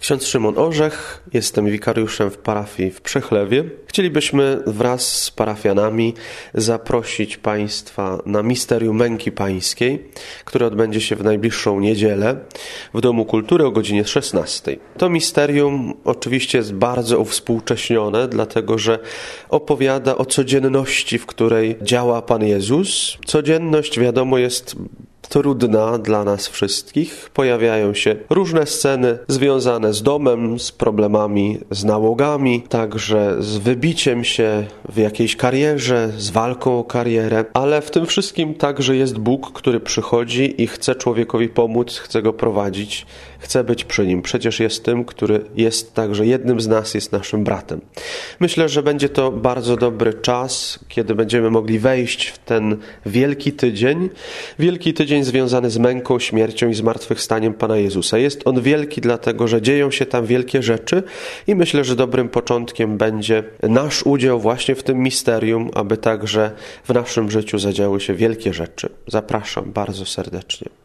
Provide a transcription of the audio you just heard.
Ksiądz Szymon Orzech, jestem wikariuszem w parafii w Przechlewie. Chcielibyśmy wraz z parafianami zaprosić Państwa na Misterium Męki Pańskiej, które odbędzie się w najbliższą niedzielę w Domu Kultury o godzinie 16. To misterium oczywiście jest bardzo uwspółcześnione, dlatego że opowiada o codzienności, w której działa Pan Jezus. Codzienność, wiadomo, jest trudna dla nas wszystkich. Pojawiają się różne sceny związane z domem, z problemami, z nałogami, także z wybiciem się w jakiejś karierze, z walką o karierę, ale w tym wszystkim także jest Bóg, który przychodzi i chce człowiekowi pomóc, chce go prowadzić, chce być przy nim. Przecież jest tym, który jest także jednym z nas, jest naszym bratem. Myślę, że będzie to bardzo dobry czas, kiedy będziemy mogli wejść w ten wielki tydzień związany z męką, śmiercią i zmartwychwstaniem Pana Jezusa. Jest on wielki dlatego, że dzieją się tam wielkie rzeczy i myślę, że dobrym początkiem będzie nasz udział właśnie w tym misterium, aby także w naszym życiu zadziały się wielkie rzeczy. Zapraszam bardzo serdecznie.